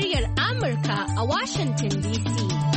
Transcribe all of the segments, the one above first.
muryar Amurka a Washington DC.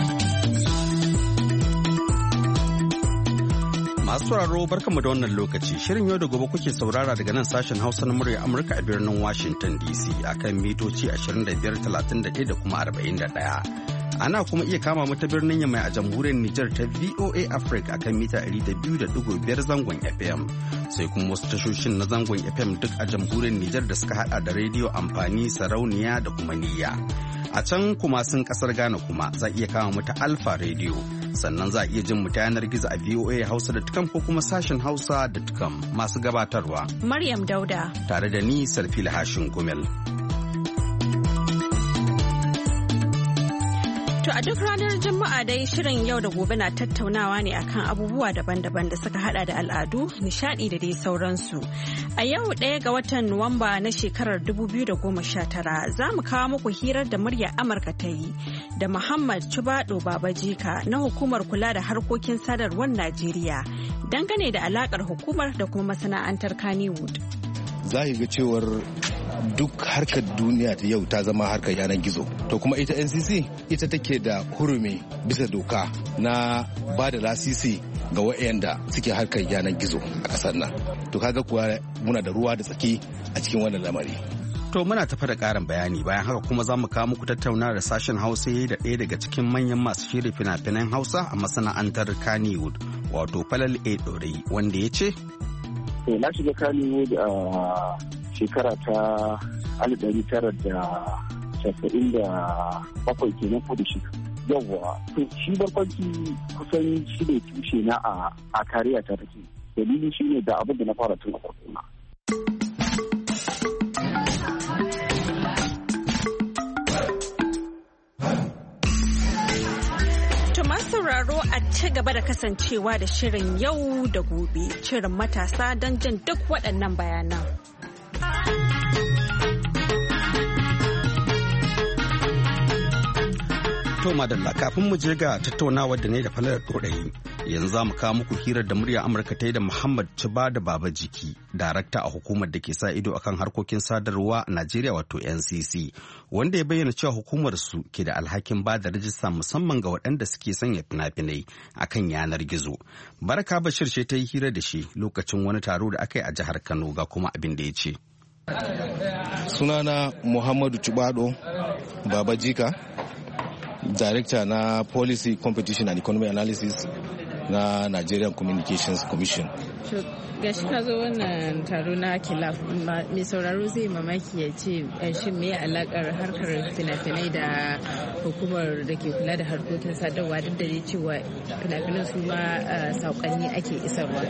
Masu sauraro barkanmu da wannan lokaci. Shirin yau da gobe kuke saurara daga nan sashen Hausa na muryar Amurka a birnin Washington DC akan mitoci 25, 31 da kuma 41. Ana kuma iya kama mu ta birnin Yamai a jamhuriyar Nijar ta VOA Africa akan mita 200.5 zangon FM. Sai kuma wasu tashoshin na zangon FM duk a jamhuriyar Nijar da suka hada da rediyo amfani sarauniya da kuma niyya. A can kuma sun kasar Ghana kuma za iya kama mu ta Alpha Radio. Sannan za a iya jin mu ta yanar gizo a voahausa.com ko kuma sashen hausa.com masu gabatarwa. Maryam Dauda. Tare da ni Sarfila Hashin Gumel. To a duk ranar Juma'a dai shirin yau da gobe na tattaunawa ne akan abubuwa daban-daban da suka hada da al'adu, nishadi da dai sauransu. A yau 1 ga watan Nuwamba na shekarar 2019 za mu kawo muku hirar da muryar Amurka ta yi da Muhammad Chubado Babajika na hukumar kula da harkokin sadarwar Najeriya dangane da alakar hukumar da kuma masana'antar Kannywood. Za ga cewar duk harkar duniya ta yau ta zama harkar yanar gizo, to kuma ita NCC ita take da hurumi bisa doka na ba da lasisi ga wa'anda suke harkar yanar gizo a ƙasar nan. To kaga kuwa muna da ruwa da tsaki a cikin wannan lamari. To muna tafa da ƙarin bayani bayan haka kuma za mu kawo muku tattauna da sashen Hausa da ɗaya daga cikin manyan masu shirya fina-finan Hausa a masana'antar Kannywood wato Falal A Dorai wanda ya ce na shiga Kannywood a shekara ta 1997 kenan ko da shi. Yawwa, to shi barkwanci kusan shi ne tushe na a kariya ta take. Dalili shi ne da abin da na fara tun a farko na. sauraro a ci gaba da kasancewa da shirin yau da gobe, shirin matasa don jin duk waɗannan bayanan. To madalla kafin mu je ga tattaunawar da ne da Falal Dorai yanzu za mu kawo muku hirar da murya Amurka ta yi da Muhammad Chubado Babajika, darakta a hukumar da ke sa ido akan harkokin sadarwa a Najeriya wato NCC, wanda ya bayyana cewa hukumar su ke da alhakin ba da rajista musamman ga waɗanda suke sanya fina-finai akan yanar gizo. Baraka Bashir ce ta yi hira da shi lokacin wani taro da aka yi a jihar Kano ga kuma abin da ya ce. Sunana Muhammadu Chubado Babajika, Director na Policy, Competition and Economic Analysis na Nigerian Communications Commission. Gashi ka zo wannan taro na Kilaf, mai sauraro zai mamaki ya ce shin me alakar harkar fina-finai da hukumar da ke kula da harkokin sadarwa duk da cewa fina-finan su ma saƙonni ake isarwa.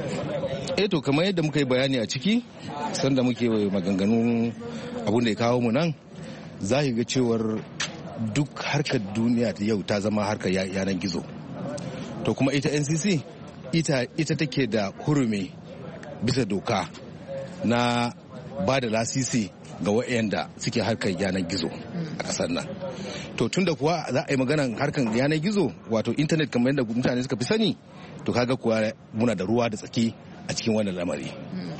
To kamar yadda muka yi bayani a ciki sanda muke maganganun abun da ya kawo mu nan, za ga cewar duk harkar duniya ta yau ta zama harkar yanar gizo, to kuma ita NCC ita take da hurumi bisa doka na ba da lasisi ga wa'anda suke harkar yanar gizo a ƙasar nan. To tunda kuwa za a yi maganar harkar yanar gizo wato intanet kamar yadda mutane suka fi sani, to kaga kuwa muna da ruwa da tsaki a cikin wannan lamari.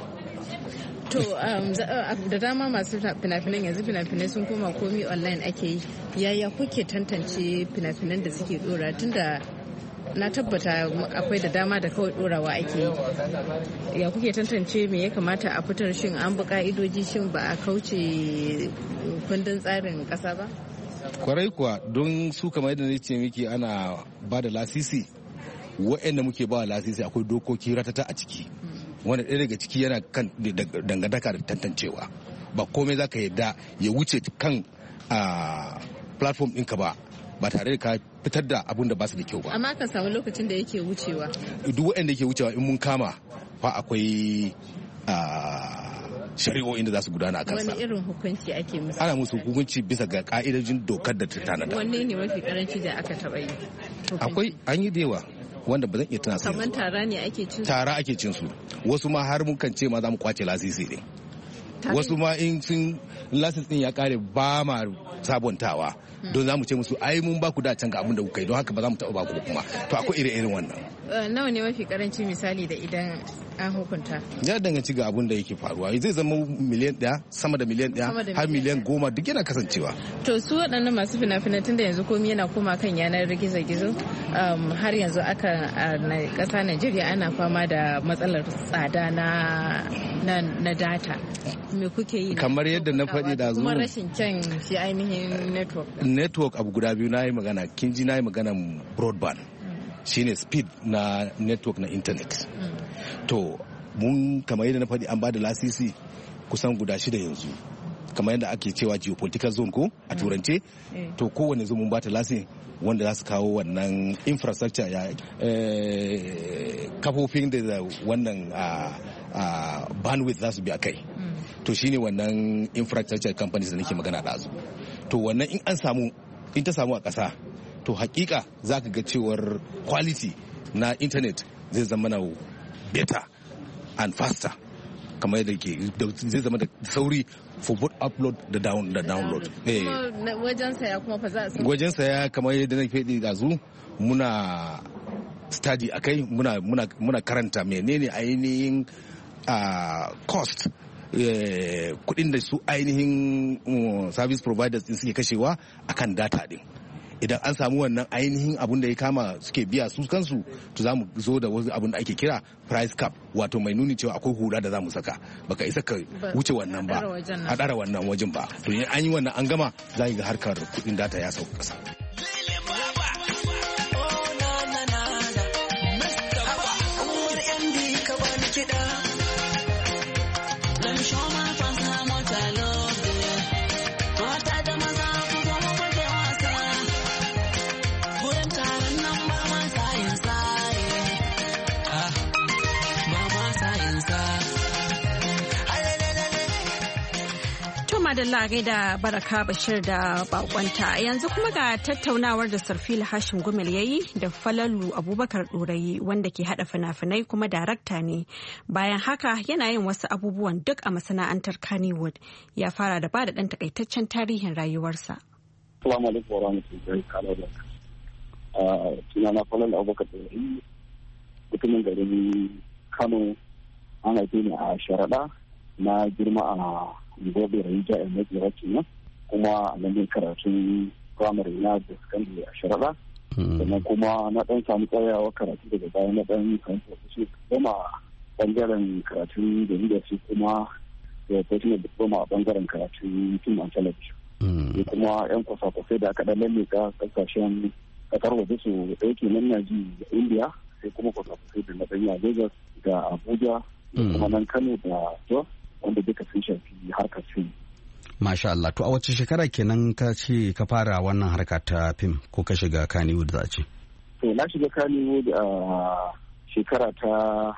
To da dama masu fina-finan yanzu fina-finai sun koma komi online ake yi, yaya kuke tantance fina-finan da suke dora, tunda na tabbata akwai da dama da kawai dorawa ake yi, ya kuke tantance me ya kamata a fitar, shin an bi ka'idoji, shin ba a kauce kundin tsarin kasa ba? Kwarai kuwa, don su kamar yadda zai ce miki ana ba da lasisi, wa'anda muke ba lasisi akwai dokoki ratata a ciki, wanda ɗaya daga ciki yana kan dangantaka da tantancewa. Ba komai za ka yadda ya wuce kan platform ɗinka ba tare da ka fitar da abun da ba su da kyau ba. Amma ka samu lokacin da yake wucewa. Duk waɗanda yake wucewa in mun kama fa akwai shari'o'in da za su gudana a kansa. Wani irin hukunci ake musu? Ana musu hukunci bisa ga ka'idojin dokar da ta tanada. Wanne ne mafi karanci da aka taɓa yi? Akwai, an yi da yawa wanda ba zan iya tuna su. Kamar tara ne ake cin su? Tara ake cin su. Wasu ma har mukan ce ma za mu kwace lasisi ne. Wasu ma in sun lasis din ya kare ba ma sabontawa, don za mu ce musu ai mun ba ku da can ga abin da kuka yi, don haka ba za mu taɓa ba ku kuma. To akwai ire-iren wannan. Nawa ne mafi karanci misali da idan an hukunta? Ya danganci ga abun da yake faruwa. Zai zama miliyan 1, sama da miliyan 1 har miliyan 10 duk yana kasancewa. To su waɗannan masu fina-finan tun da yanzu komai yana koma kan yanar gizo-gizo har yanzu aka ƙasa Najeriya ana fama da matsalar tsada na data. Me kuke yi? Kamar yadda na faɗi da zuwa. Kuma rashin kyan shi ainihin network. Network abu guda biyu na yi magana. Kin ji na yi magana broadband. Shine speed na network na internet. To mun kamar yadda na faɗi an ba da lasisi kusan guda 6 yanzu. Kamar yadda ake cewa geopolitical zone ko a turance. To kowane zo mun ba ta lasisi wanda za su kawo wannan infrastructure ya kafofin da wannan bandwidth za su bi a kai. To shine wannan infrastructure companies da nake magana da su. To wannan in ta samu a ƙasa, to hakika za ka ga cewar quality na internet zai zama na better and faster, kamar yadda zai zama da sauri for both upload da download. Wajen saya kuma fa za a wajen saya kamar yadda na faɗi da zu muna study akai muna karanta menene ainihin cost kudin da su ainihin service providers din suke kashewa akan data din. Idan an samu wannan ainihin abun da ya kama suke biya su kansu, to za mu zo da wasu abun da ake kira price cap, wato mai nuni cewa akwai hula da za mu saka, baka isa ka wuce wannan ba a ɗara wannan wajen ba. To in an yi wannan an gama, za ga harkar kuɗin data ya sauka ƙasa. Madalla gaida Baraka Bashir da bakonta. Yanzu kuma ga tattaunawar da Sarfil Hashim Gumel yayi da Falalu Abubakar Dorayi, wanda ke hada fina-finai kuma darakta ne. Bayan haka yana yin wasu abubuwan duk a masana'antar Kannywood. Ya fara da bada dan takaitaccen tarihin rayuwarsa. Assalamu alaikum wa rahmatullahi ta'ala. Sunana Falalu Abubakar Dorayi, mutumin garin Kano. An haife ni a Sharaɗa, na girma a gobe Rahija a Majiyar kenan, kuma a nan karatun primary na da secondary a Sharaɗa. Sannan kuma na ɗan samu tsayawa karatu daga baya na ɗan samu professional diploma a ɓangaren karatun jarida, sai kuma professional diploma a ɓangaren karatun film and television. Sai kuma 'yan kwasa-kwasai da aka ɗan lalleka ƙasashen ƙasar waje su ɗaya kenan na ji a India, sai kuma kwasa-kwasai da na ɗan a Lagos da Abuja da kuma nan Kano da Jos, wanda duka sun shafi harkar fim. Masha Allah. To a wace shekara kenan ka ce ka fara wannan harka ta fim ko ka shiga Kannywood za a ce? To na shiga Kannywood a shekara ta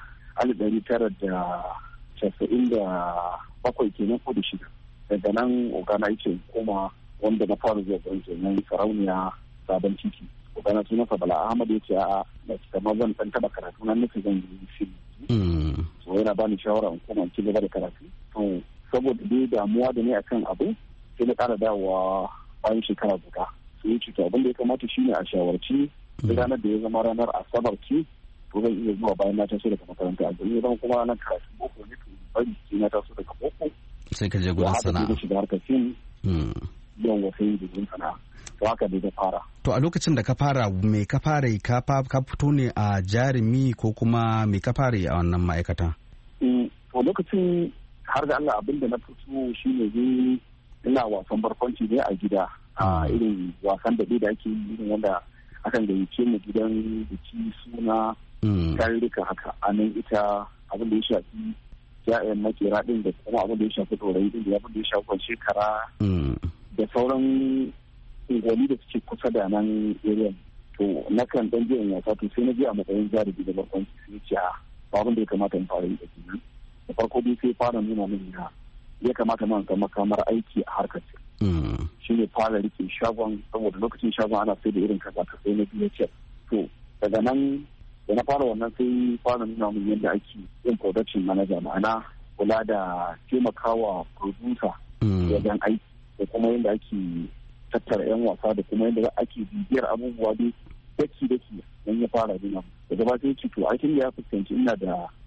1997 kenan ko da shida. Daga nan ogana yake koma wanda na fara zuwa kenan Sarauniya Sabon Titi. Ogana sunansa Bala Ahmad ya ce a'a da kamar zan ɗan taɓa karatu nan nufi zan yi fim. So yana bani shawara in koma ci gaba da karatu. To saboda dai damuwa da ne akan abu, sai na ƙara dawowa bayan shekara guda. Sai ya ce to abin da ya kamata shine a shawarci ranar da ya zama ranar Asabar ce, to zan iya zuwa bayan na taso daga makaranta a gari, zan kuma ranar karatu boko ne, to bari sai na taso daga boko. Sai ka je gurin sana'a. Da shiga harkar fim. Yawan sai da gurin sana'a. To haka dai da fara. To a lokacin da ka fara, me ka fara yi? Ka fito ne a jarumi ko kuma me ka fara yi a wannan ma'aikata? To lokacin har da Allah abin da na fito shine zai ina wasan barkwanci ne a gida, a irin wasan da ake yi, irin wanda akan gayyace mu gidan biki, suna, tarurruka haka. A nan ita abin da ya shafi ja'yan makera din da kuma abin da ya shafi dorayi din da abin da ya shafi shekara da sauran unguwanni da suke kusa da nan area. To na kan dan je in wasa, to sai na je a matsayin jarumi da barkwanci, sai ce abin da ya kamata in fara yi da kenan. Da farko dai sai fara nuna min ya kamata man ga makamar aiki a harkar shi ne fara rike shagon, saboda lokacin shagon ana sai da irin kaza ka sai na biyu ce. To daga nan da na fara wannan sai fara nuna min yadda ake yin production manager, ma'ana kula da taimakawa producer wajen aiki, da kuma yadda ake tattara 'yan wasa, da kuma yadda ake bibiyar abubuwa dai daki don ya fara nuna. Daga ba sai ce to aikin da ya fuskanci ina da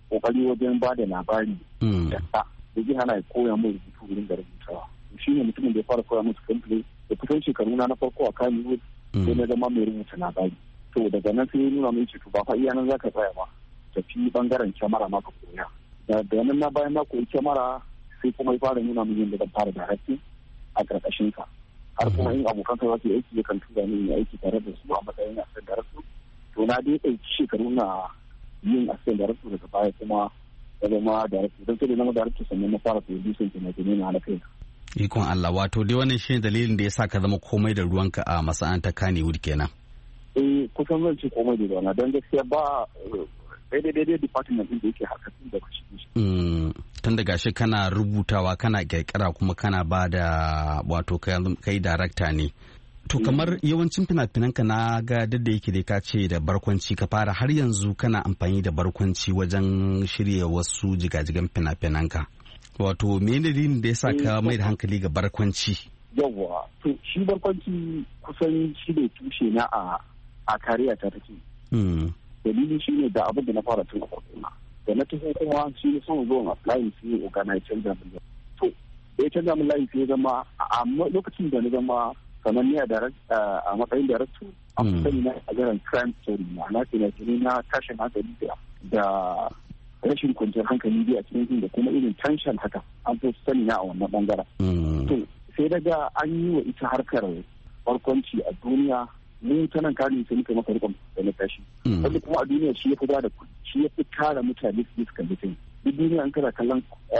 kokari wajen ba da labari da zai hana ya koya mai rubutu wurin da rubutawa. Shi ne mutumin da ya fara koya musu screenplay da kusan shekaru na farko a Kannywood sai na zama mai rubuta labari. To daga nan sai ya nuna mai to ba fa iya nan za ka tsaya ba, tafi bangaren kyamara ma ka koya. Daga nan na bayan na koyi kyamara sai kuma ya fara nuna min yadda zan fara directing a ƙarƙashin ka. Har kuma in abokan ka za su yi aiki yakan tura ni aiki tare da su a matsayin assistant director. To na dai ɗauki shekaru na yin assistant director daga baya kuma ya zama director. Don sai da zama director sannan na fara producing fina-finai na kai. Ikon Allah, wato dai wannan shi dalilin da ya sa ka zama komai da ruwanka a masana'antar Kannywood kenan. Kusan zan ce komai da ruwana don gaskiya ba daidai department din da yake harkatun da shi. Tun daga shi kana rubutawa kana kirkira kuma kana ba da wato kai darakta ne. To kamar yawancin fina-finanka na ga da yake dai ka ce da barkwanci ka fara, har yanzu kana amfani da barkwanci wajen shirya wasu jigajigan fina-finanka. Wato me dalilin da ya sa ka mai da hankali ga barkwanci? Yawwa, to shi barkwanci kusan shi ne tushe na a kariya ta take. Dalilin shi ne da abin da na fara tun a farko na. Da na tafi kuma shi ne son zuwan applying sai ogana ya canza min. To ya canza min layi sai ya zama a lokacin da na zama sananne a matsayin director a sani na a garin crime story ma'ana fina-finai na tashin hankali da rashin kwanciyar hankali biyu a cikin da kuma irin tension haka an fi sani na a wannan bangaren. To sai daga an yi wa ita harkar barkwanci a duniya mun ta nan kare sai muka maka rikon da na tashi. Wanda kuma a duniya shi ya fi bada shi ya fi kara mutane su kalli fim. Duk duniya an kana kallon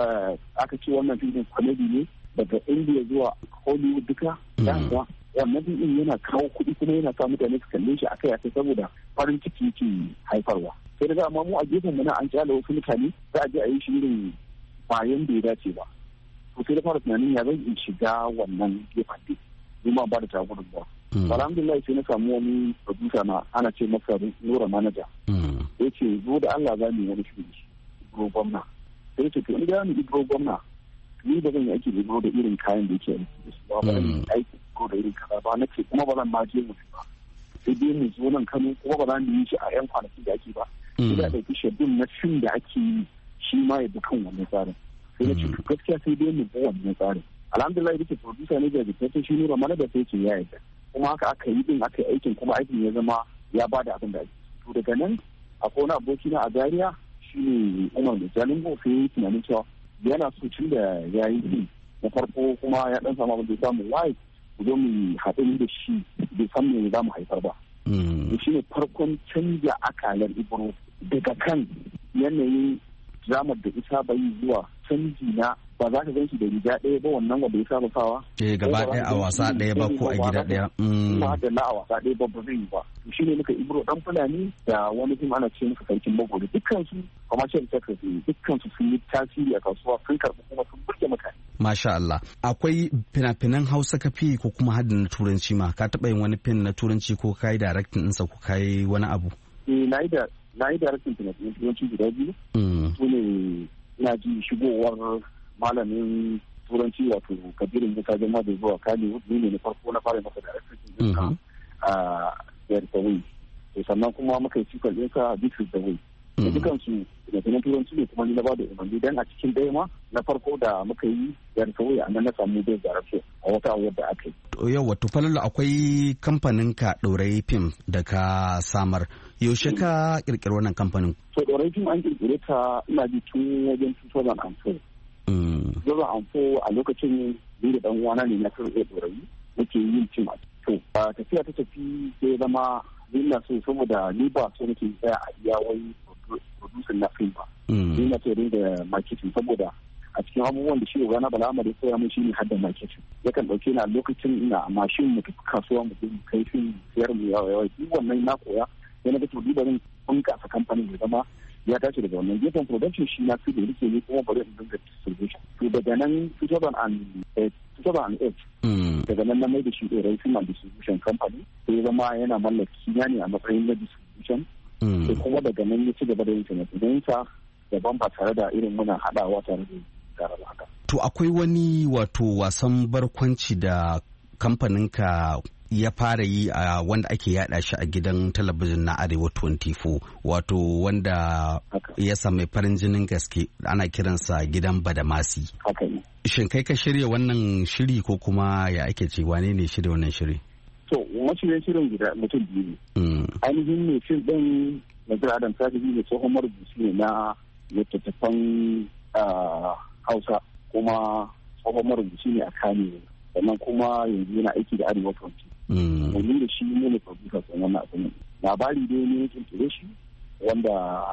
aka ce wannan filmin comedy ne daga India zuwa Hollywood duka. Yawwa wannan filmin yana kawo kuɗi kuma yana sa mutane su kalle shi akai saboda farin ciki yake haifarwa. Sai daga amma mu a gefen mu na an kyale wasu mutane za a je a yi shi irin bayan da ya dace ba. To sai da fara tunanin ya zan in shiga wannan gefen din. Zuma ba da tagurin ba. Alhamdulillah sai na samu wani producer na ana ce masa Nura Manager. Ya ce zo da Allah za mu yi wani shiri Ibro Gwamna. Sai ce to in ga ni Ibro Gwamna ni ba zan yi aiki da Ibro da irin kayan da yake aiki da su ba. Ba zan yi aiki Ibro da irin kaza ba na ce kuma ba zan ma je mutu ba. Sai dai mu zo nan Kano kuma ba za mu yi shi a 'yan kwanaki da ake ba. Sai da ɗauki shaddun na fim da ake yi shi ma ya bi kan wannan tsarin. Sai na ce gaskiya sai dai mu bi wannan tsarin. Alhamdulillah yake producer ne da jikata shi Nura Manager sai ce ya yarda. Kuma haka aka yi din aka yi aikin kuma aikin ya zama ya bada abin da ake. To daga nan akwai wani aboki na a Zaria shi ne Umar da Jalingo sai ya yi tunanin cewa yana so tun da ya yi din na farko kuma ya dan samu abin da ya samu wai ku zo mu haɗu da shi bai san me za mu haifar ba. Shi ne farkon canja akalar Ibro daga kan yanayin dramar da isa bai zuwa canji na ba za ka gan shi da riga ɗaya ba wannan wanda ya saba sawa. Gaba ɗaya a wasa ɗaya ba ko a gida ɗaya. Kuma da a wasa ɗaya ba zai yi ba. Shi ne muka Ibro ɗan Fulani da wani fim ana ce muka Sarkin Magori dukkansu commercial secretary dukkansu sun yi tasiri a kasuwa sun karɓi kuma sun burge mutane. Masha Allah. Akwai fina-finan Hausa ka fi ko kuma hadin na Turanci ma ka taɓa yin wani fim na Turanci ko ka yi directing ɗinsa ko ka yi wani abu? Na yi directing fina-finan Turanci guda biyu. Su ne ina ji shigowar malamin turanci wato kabirin musa jama da zuwa Kannywood ne na farko na fara masa directing ɗinka a There is a Way. Sannan kuma muka yi cikar ɗinka This is the Way. Da dukansu fina-finan turanci ne kuma ni na ba da umarni dan a cikin ɗaya ma na farko da muka yi There is a Way a nan na samu bai zarafe a wata awar da aka yi. Yau wato falalu akwai kamfanin ka ɗorayi fim da ka samar. Yaushe ka kirkiri wannan kamfanin? So ɗorayi fim an kirkire ta ina ji tun wajen 2004. 2004 a lokacin ni da ɗan uwana ne na kirkire ɗorayi nake yin fim a to tafiya ta tafi sai zama ni na so saboda ni ba so nake tsaya a iya wai producing na fim ba. Ni na so rinda marketing saboda a cikin abubuwan da shi rana bala amari ya koya mun shine hadda marketing yakan dauke ni a lokacin ina mashin mu tafi kasuwa mu kai fim sayar mu yawa duk wannan na koya yana da to dubarin bunkasa kamfanin da zama ya tashi daga wannan gefen production shi na fi da rike ne kuma bari in dinga distribution to daga nan 2008 daga nan na mai da shi ɗorai film and distribution company sai zama yana mallaki na ne a matsayin na distribution sai kuma daga nan ya ci gaba da yin finafinansa daban ba tare da irin muna haɗawa tare da gara haka. To akwai wani wato wasan barkwanci da kamfaninka ya fara yi a wanda ake yada shi a gidan talabijin na Arewa 24 wato wanda ya sami farin jinin gaske ana kiransa gidan Badamasi. Shin kai ka shirya wannan shiri ko kuma ya ake ce wane ne shirya wannan shiri? To mashirin shirin guda mutum biyu ne. Ainihin ne fim ɗin Nazir Adam Sadiq ne tsohon marubuci ne na littattafan Hausa kuma tsohon marubuci ne a Kano. Sannan kuma yanzu yana aiki da Arewa 20. Domin da shi ne producer sun wannan abin. Labari dai ne kirkire shi wanda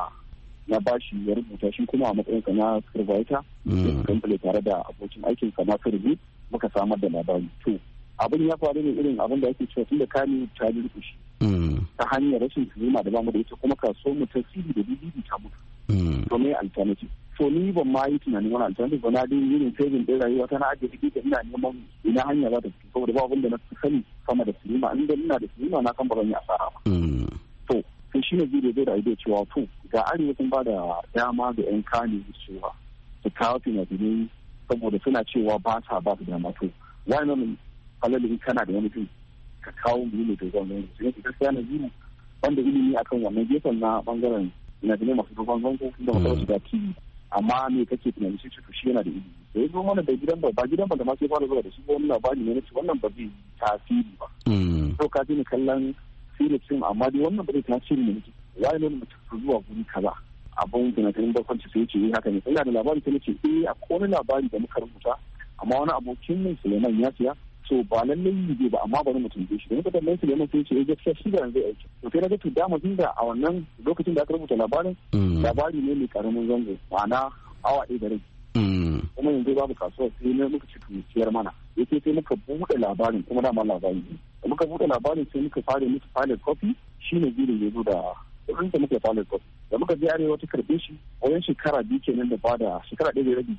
na bashi ya rubuta shi kuma a matsayin sa na scriptwriter. Kamfale tare da abokin aikin sa na rubuta muka samar da labari. To abin ya faru ne irin abin da ake cewa tun da Kano ta shi. Ta hanyar rashin sinima da bamu da ita kuma kaso mu tasiri da DVD ta mutu. To me alternative? To ni ban ma yi tunanin wani alternative ba na dai yin saving din rayuwa ta na ajiye kuɗi da ina neman ina hanya za ta fito saboda ba abin da na sani sama da sinima inda ina da sinima na kan ba zan yi asara ba. To sai shi ne zai da idea cewa to ga Arewa sun ba da dama ga 'yan Kano cewa su kawo fina-finai saboda suna cewa ba sa ba su dama to why not halalin kana da wani fim ka kawo mu ne da gwamnati sai ka gaskiya na biyu wanda ilimi akan wannan gefen na bangaren ina da masu dogon zango da masu da TV amma me kake tunani shi shi yana da ilimi da yazo mana da gidan ba gidan ba da ma sai fara zuwa da shi wannan labari ne nace wannan ba zai tasiri ba to ka ji ni kallon series film amma dai wannan ba zai tasiri ne nake wai ne mutum zuwa guri kaza abun da na ganin bakwanci sai ce haka ne ina da labari sai nace akwai wani labari da muka rubuta amma wani abokin mun Suleiman ya siya so ba lallai yi ba amma bari mutum shi da muka tambaye Suleiman sai ce gaskiya shi da zai aiki to sai na ga dama tun da a wannan lokacin da aka rubuta labarin labari ne mai karamin zango ma'ana awa ɗaya da rai kuma yanzu babu kasuwa sai na muka ci tuciyar mana yake sai muka buɗe labarin kuma dama labari ne da muka buɗe labarin sai muka fara musu pilot copy shine zirin ya zo da kudin da muka pilot copy da muka je Arewa ta karbe shi wajen shekara biyu kenan da bada shekara ɗaya da rabi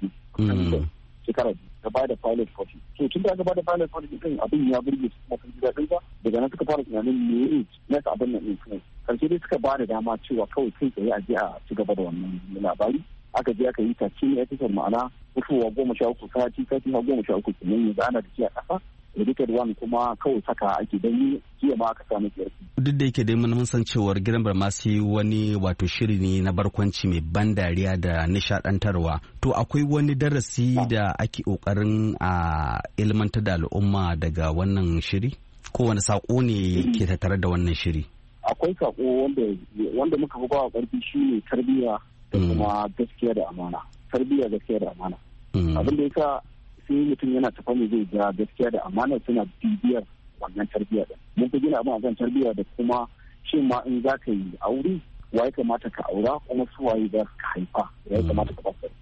shekara biyu da bada pilot copy so tun da aka bada pilot copy din abin ya burge su kuma sun ji daɗin ba daga nan suka fara tunanin me ne na abin nan din karshe dai suka bada dama cewa kawai kai tsaye a je a ci gaba da wannan labari aka je aka yi tace ne episode ma'ana mutuwa 13 sati 13 kenan yanzu ana da shi a ƙasa edited one kuma kawai saka ake don yi jiya ma aka samu ƙarfi. Duk da yake dai mun san cewar gidan Badamasi wani wato shiri ne na barkwanci mai ban dariya da nishadantarwa. To akwai wani darasi da ake ƙoƙarin a ilmantar da al'umma daga wannan shiri? Ko wani saƙo ne ke tattare da wannan shiri? Akwai saƙo wanda muka fi bawa ƙarfi shi ne tarbiyya da kuma gaskiya da amana. Tarbiyya gaskiya da amana. Abin da yasa sai mutum yana tafa ne zai ga gaskiya da amana suna bibiyar wannan tarbiyya da mun fi gina abin a kan tarbiyya da kuma shin ma in za ka yi aure wa ya kamata ka aura kuma su waye za ka haifa ya kamata ka basa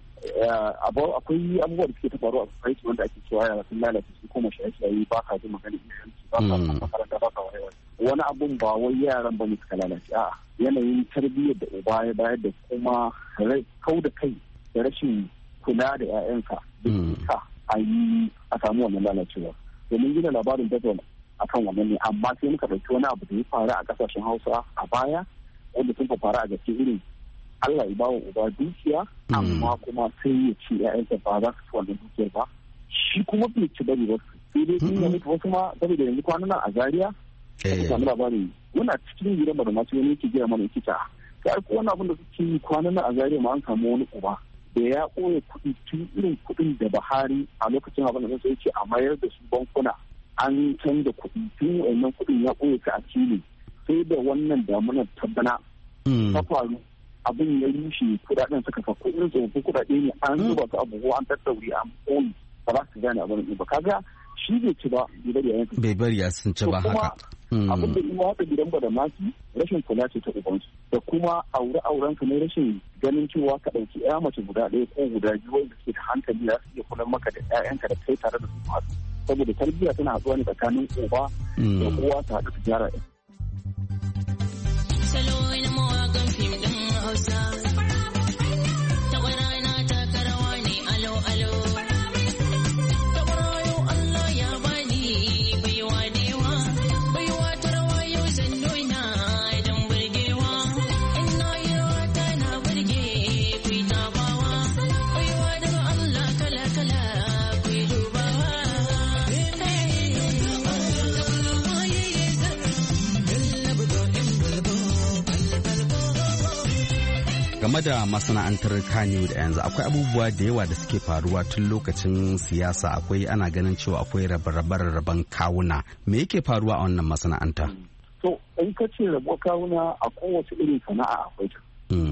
akwai abubuwa da suke ta faru a society wanda ake cewa yara sun lalace su kuma shaye-shaye ba ka ji magana iyayensu ba ka makaranta ba ka wayewa wani abun ba wai yaran ba ne suka lalace a'a yanayin tarbiyyar da uba ya bayar da kuma kau da kai da rashin kula da 'ya'yansa da a samu wannan lalacewa domin gina labarin Bedouin a kan wannan ne amma sai muka ɗauki wani abu da ya faru a ƙasashen Hausa a baya wanda sun faru a gaske irin Allah ya bawa uba dukiya amma kuma sai ya ci ƴaƴansa ba za su ci wannan dukiyar ba shi kuma bai ci bari ba sai dai sun yi wasu ma saboda yanzu kwanan nan a Zaria aka samu labari muna cikin gidan Badamasi wani yake gina mana yake ta ga ko wani abin da suke yi kwanan nan a Zaria ma an samu wani uba da ya ɓoye kuɗi tun irin kuɗin da Buhari a lokacin abin da sai ce a mayar da su bankuna an canza kuɗi tun wannan kuɗin ya ɓoye ta a Chile sai da wannan damunar ta bana ta faru abin ya rushe kuɗaɗen suka fa kuɗin tsofaffin kuɗaɗe ne an zuba su abubuwa an tattauri an ɓoye ba za su gane abin ba kaga shi bai ci ba bai bari ya sun ci ba haka abin da ima haka gidan Badamasi rashin kula ce ta ubansu da kuma auren su ne rashin ganin cewa ka ɗauki ya mace guda ɗaya ko guda biyu wanda suke da hankali za su iya kula maka da ƴaƴanka da kai tare da su masu saboda tarbiyya tana haɗuwa ne tsakanin uba da uwa ta haɗu su gyara ɗaya. Salo na mawaƙan fim ɗin Hausa. game da masana'antar Kano da yanzu akwai abubuwa da yawa da suke faruwa tun lokacin siyasa. Akwai ana ganin cewa akwai rabe-raben kawuna. Me yake faruwa a wannan masana'anta? To in ka ce rabuwar kawuna a kowace irin sana'a akwai ta.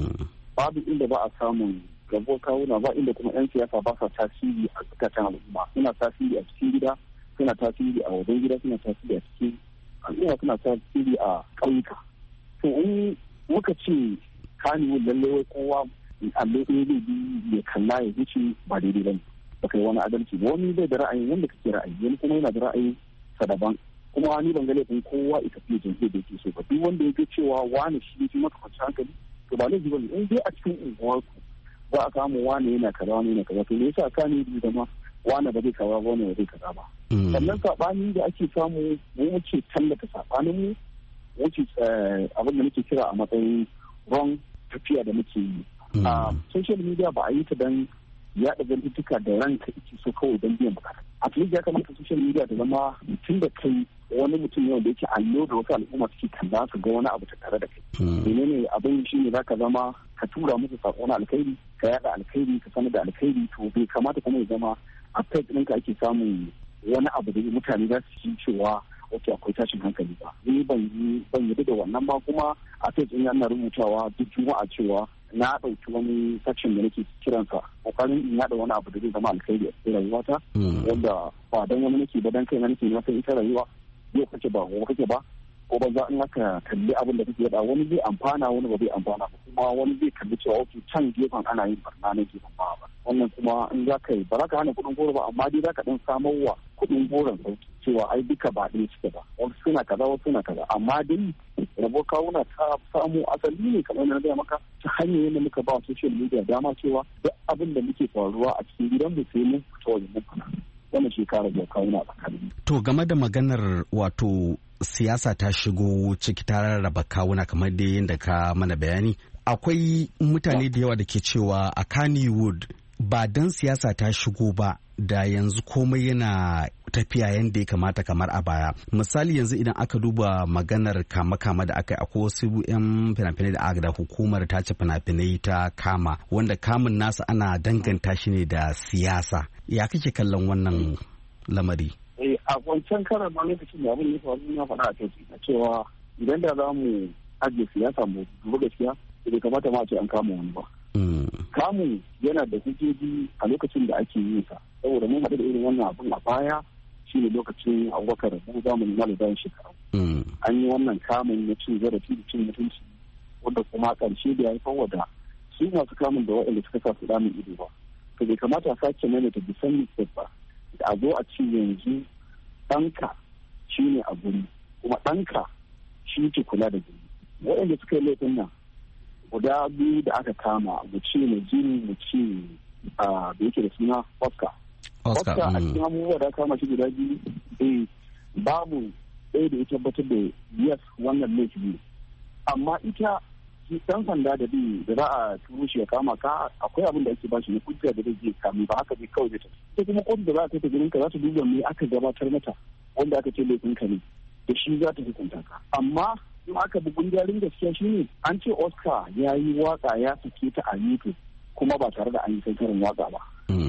Babu inda ba a samun rabuwar kawuna, ba inda kuma 'yan siyasa ba sa tasiri a zukatan al'umma. Suna tasiri a cikin gida, suna tasiri a wajen gida, suna tasiri a cikin al'umma, suna tasiri a ƙauyuka. To in muka ce Kano lallai kowa a lokacin zai bi ya kalla ya wuce ba daidai ba ne, ba kai wani adalci ba. Wani zai da ra'ayin wanda kake ra'ayi, wani kuma yana da ra'ayin sa daban. Kuma wani ban ga laifin kowa ita fiye jinke da yake so ba. Duk wanda ya ga cewa wani shi ne maka kwanci hankali to ba laifi ba ne. In dai a cikin unguwarku za a samu wani yana kaza wani yana kaza to me yasa Kano da zama wani ba zai kaza ba wani ba zai kaza ba. Sannan saɓani da ake samu mu wuce tallata saɓanin mu wuce abin da nake kira a matsayin wrong tafiya da muke yi. Social media ba a yi ta don yaɗa zantuttuka da ranka ike so kawai don biyan bukata. At least ya kamata social media ta zama mutum da kai wani mutum yau da yake allo da wasu al'umma suke kalla su ga wani abu ta tare da kai. Menene abin shi ne zaka zama ka tura musu sako na alkhairi, ka yaɗa alkhairi, ka sanar da alkhairi, to bai kamata kuma ya zama a kai ɗinka ake samun wani abu da mutane za su ci cewa ok akwai tashin hankali ba. Ni ban yi da wannan ba, kuma a kai ɗin yana rubutawa duk juma'a cewa na ɗauki wani section da nake kiransa kokarin in yaɗa wani abu da zai zama alkhairi a cikin rayuwata wanda ba dan wani nake ba dan kai na nake na san ita rayuwa yau kake ba gobe kake ba ko ba za in aka kalli abin da kake yaɗa wani zai amfana wani ba zai amfana ba, kuma wani zai kalli cewa ok can gefen ana yin barna na gefen ba wannan kuma in za ka yi ba za ka hana kuɗin goro ba amma dai za ka ɗan samar wa kuɗin goron sauki cewa ai duka ba ɗaya suke ba, wasu suna kaza wasu suna kaza, amma dai rabo kawuna ta samu asali ne kamar na gaya maka ta hanyar yadda muka ba social media dama cewa duk abin da muke faruwa a cikin gidan mu sai mun fita wajen mun fana wannan shekara da kawuna tsakanin. To game da maganar wato siyasa ta shigo ciki ta rarraba kawuna kamar dai yadda ka mana bayani, akwai mutane da yawa da ke cewa a Kannywood ba dan siyasa ta shigo ba da yanzu komai yana tafiya yadda ya kamata kamar a baya. Misali yanzu idan aka duba maganar kama da aka yi akwai wasu 'yan fina-finai da aka da hukumar ta ce fina-finai ta kama wanda kamun nasa ana danganta shi ne da siyasa. Ya kake kallon wannan lamari? A wancan karar ma lokacin da abin ya faru na faɗa a kai na cewa idan da za mu ajiye siyasa mu duba gaskiya bai kamata ma a ce an kama wani ba. Kamu yana da hujjoji a lokacin da ake yin sa, saboda mun haɗu da irin wannan abin a baya shine lokacin Abubakar Rabu zamanin Malibayan shekaru. An yi wannan kamun na cin zarafi da cin mutunci wanda kuma ƙarshe da ya haifar da su masu kamun da waɗanda suka sa su damun ido ba. To bai kamata a sake maimaita bisan mistake ba. Da a zo a ci yanzu ɗanka shi ne a guri kuma ɗanka shi ke kula da guri. Waɗanda suka yi laifin nan guda biyu da aka kama mu ce mai jini mu ce da yake da suna Oscar a cikin abubuwa da aka kama shi guda biyu babu ɗaya da ya tabbatar da yes wannan laifi ne, amma ita ɗan sanda da za a turo shi ya kama ka akwai abin da ake ba shi na hujja da zai kame ba haka zai kawai zai tafi. Ita kuma kotu da za a kai ta gurin ka za ta duba me aka gabatar mata wanda aka ce laifin ka ne da shi za ta hukunta ka. Amma in aka bi gundarin gaskiya shine an ce Oscar ya yi waka ya sake ta a YouTube kuma ba tare da an yi sankarin waka ba.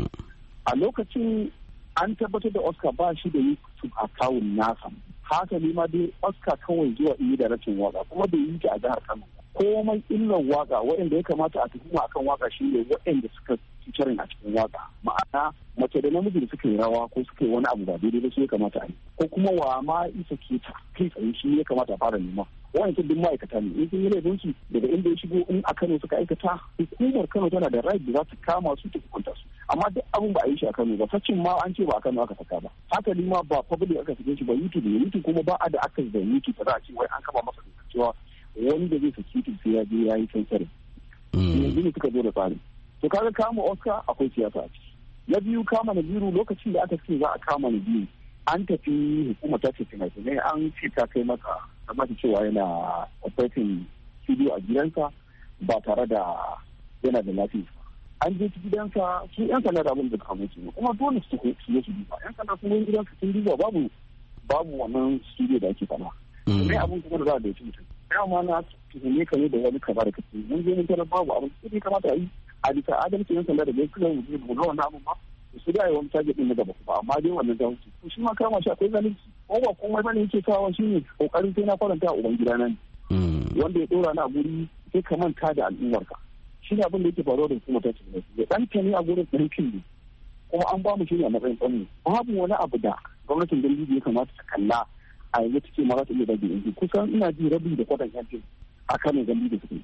A lokacin an tabbatar da Oscar ba shi da YouTube account nasa. Haka ne ma dai Oscar kawai zuwa yi da rashin waka kuma bai yi ta a jihar Kano. Komai illar waka waɗanda ya kamata a tuhuma akan waka shine waɗanda suka featuring a cikin waka, ma'ana mace da namiji da suka yi rawa ko suka yi wani abu ba daidai ba su ya kamata a yi, ko kuma wa ma isa ke ta kai tsaye shi ya kamata a fara nema. Wa'ancan duk ma'aikata ne in sun yi laifin su daga inda ya shigo in a Kano suka aikata hukumar Kano tana da right da za ta kama su ta hukunta su, amma duk abin ba a yi shi a Kano ba, sacin ma an ce ba a Kano aka saka ba, haka ni ma ba public aka sake shi ba, YouTube kuma ba a da aka da YouTube da za a ce wai an kama masa cewa wanda zai saki YouTube sai ya je ya yi kankare. Yanzu ne suka zo da tsari. To kaga kama Oscar akwai siyasa a ciki. Na biyu kama Naziru lokacin da aka ce za a kama Naziru an tafi hukumar ta ce fina-finai an ce ta kai masa kamata cewa yana operating studio a gidansa ba tare da yana da lafiya. An je gidansa su yan sanda da abin da kamo su ne kuma dole su yi su duba. Yan sanda sun yi gidansa sun duba babu wannan studio da ake fama. Sai abin kuma da za a dauki mutum. dama na tuhume ka ne da wani kaza da kake mun je mun tarar babu abin da ya kamata a yi a bisa adalci yan sanda da bai kula mu mu ga wannan abin ba su da yawan target din na gaba ba amma dai wannan da wuce to shi ma kama shi akwai zalunci ko ba komai bane yake kawo shi ne kokarin sai na faranta a uban gida nan wanda ya dora na guri sai ka manta da al'ummarka shi ne abin da yake faruwa da hukumar ta cikin ya dan ne a gurin ɗarfin ne kuma an ba mu shi ne a matsayin tsanni babu wani abu da gwamnatin dalili ya kamata ta kalla a yanzu take ma za ta iya rage yanzu kusan ina ji rabi da kwatan yankin a kanin gambi da suke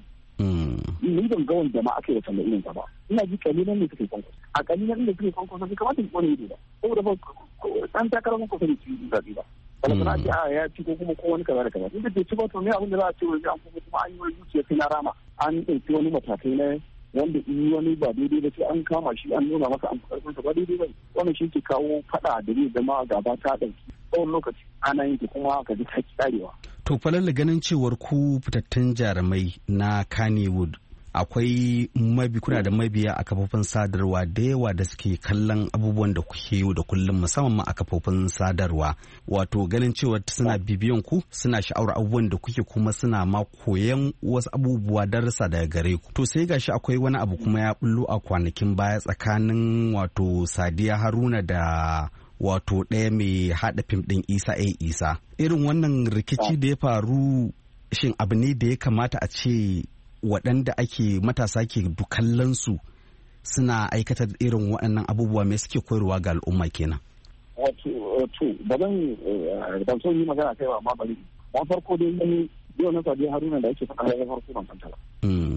ni ban ga wanda ma aka yi da irin ba ina ji kalilan ne suke kwankwas a kalilan da suke kwankwas sai kamata ki kone ido ba saboda ba dan takarar mun kusa ne ci zabi ba balantana ce a ya ci ko kuma ko wani kaza da kaza inda bai ci ba to ne abin da za a ce wani an kuma an yi wani zuciya sai na rama an ɗauki wani matakai na wanda in wani ba daidai ba sai an kama shi an nuna masa an karfin ba daidai ba wannan shi ke kawo faɗa da zai zama gaba ta ɗauki tsawon lokaci ana yin ta kuma ka ji ta karewa. To falalla ganin cewar ku fitattun jarumai na Kannywood akwai kuna da mabiya a kafofin sadarwa da yawa da suke kallon abubuwan da kuke yi da kullum musamman ma a kafofin sadarwa wato ganin cewa suna bibiyan ku suna sha'awar abubuwan da kuke kuma suna ma koyan wasu abubuwa darasa daga gare ku to sai gashi akwai wani abu kuma ya bullo a kwanakin baya tsakanin wato Sadiya Haruna da wato ɗaya mai haɗa fim ɗin Isa irin wannan rikici da ya faru shin abu ne da ya kamata a ce waɗanda ake matasa ke kallon su suna aikata irin waɗannan abubuwa mai suke koyarwa ga al'umma kenan. Wato ba zan so yi magana kai ba amma bari ba farko dai ni yau na Sadiya Haruna da ake faɗa ya farko ban kanta ba.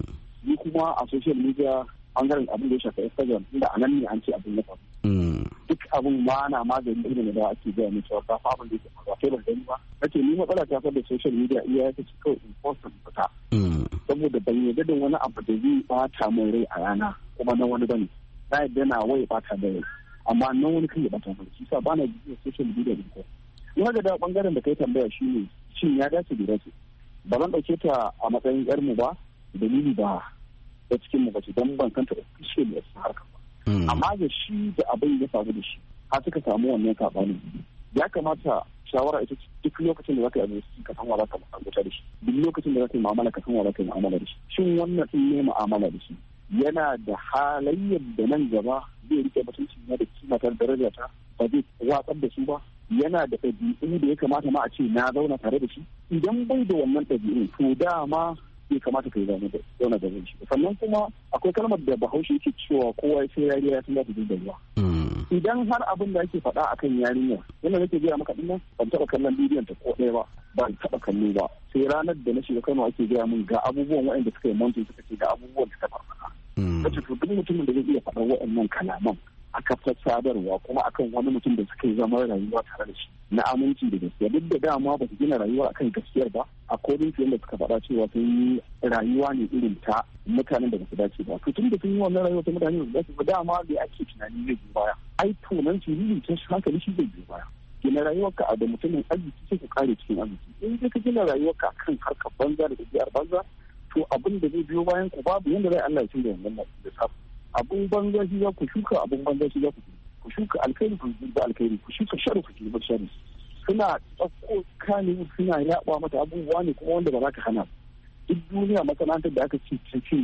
Ni kuma a social media bangaren abin da ya shafi Instagram inda a nan ne an ce abin ya faru. Duk abin ma na magani irin da ake gaya mai cewa ba abin da yake faruwa sai ban gani ba. Nace ni matsala ta da social media iya ya ce kawai important fita. Saboda ban yarda da wani abu da zai bata min rai a yana kuma na wani bane. Na yarda na wai bata da rai amma na wani kan ya bata min. Shi sa bana jin social media din ko. In ga da bangaren da kai tambaya shine shin ya dace da dace. Ba zan dauke ta a matsayin yar mu ba dalili ba da cikin mu bace dan ban kanta officially a cikin harkar ba. Amma da shi da abin ya faru da shi har suka samu wannan sabanin ya kamata shawara ita duk lokacin da zaka yi abin ka san wa zaka mu'amala da shi duk lokacin da zaka yi mu'amala ka san wa zaka yi mu'amala da shi shin wannan din ne mu'amala da shi yana da halayyar da nan gaba zai rike mutunci na da kimatar daraja ta ba zai watsar da su ba yana da ɗabi'u da ya kamata ma a ce na zauna tare da shi idan bai da wannan ɗabi'u to dama bai kamata ka yi zauna da shi sannan kuma akwai kalmar da Bahaushe yake cewa kowa sai yariya ya san za ta da ruwa idan har abin da ake faɗa akan yarinya yana nake gaya maka dinnan ban taɓa kallon bidiyon ta ko ɗaya ba ban taɓa kallo ba sai ranar da na shiga Kano ake gaya min ga abubuwan waɗanda suka yi montin suka ce ga abubuwan da ta faɗa kace to duk mutumin da zai iya faɗa waɗannan kalaman a kafar sadarwa kuma akan wani mutum da suka yi zama rayuwa tare da shi na aminci da gaskiya duk da dama ba su gina rayuwa akan gaskiyar ba a kodin su yadda suka faɗa cewa sun yi rayuwa ne irin ta mutanen da ba su dace ba to tun da sun yi wannan rayuwa ta mutane da su dace ba dama da ake tunani zai biyo baya ai tonan su yi ta hankali shi zai biyo baya gina rayuwarka a da mutumin arziki sai ku kare cikin arziki in dai ka gina rayuwarka akan harkar banza da ɗabi'ar banza to abin da zai biyo bayan ku babu yanda zai Allah ya cinye wannan da sabu abun banza shi za ku shuka abun banza shi za ku shuka alkhairi ku girba alkhairi ku shuka sharri ku girba sharri suna tsakko kane suna yaba mata abubuwa ne kuma wanda ba za ka hana duk duniya masana'antar da aka ci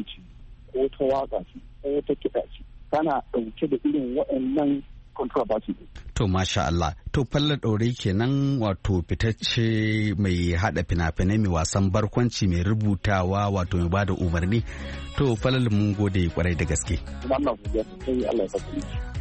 ko ta waka ce ko ta kiɗa ce tana ɗauke da irin waɗannan controversy. To masha Allah to falla ɗaure kenan wato fitacce mai haɗa fina-finai mai wasan barkwanci mai rubutawa wato mai bada umarni to falla mun gode kwarai da gaske. Allah ya sai Allah ya saka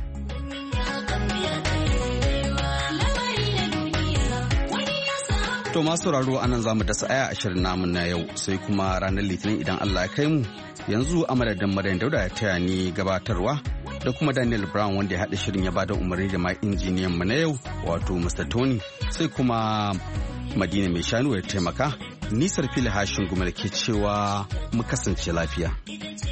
To masu sauraro anan zamu dasa aya a shirin namu na yau sai kuma ranar Litinin idan Allah ya kai mu yanzu a madadin Maryam Dauda ya taya ni gabatarwa da kuma Daniel Brown wanda ya haɗa shirin ya bada umarni da ma injiniyan mu na yau wato Mr. Tony sai kuma Madina mai shanu ya taimaka nisar fili hashin gumar ke cewa mu kasance lafiya.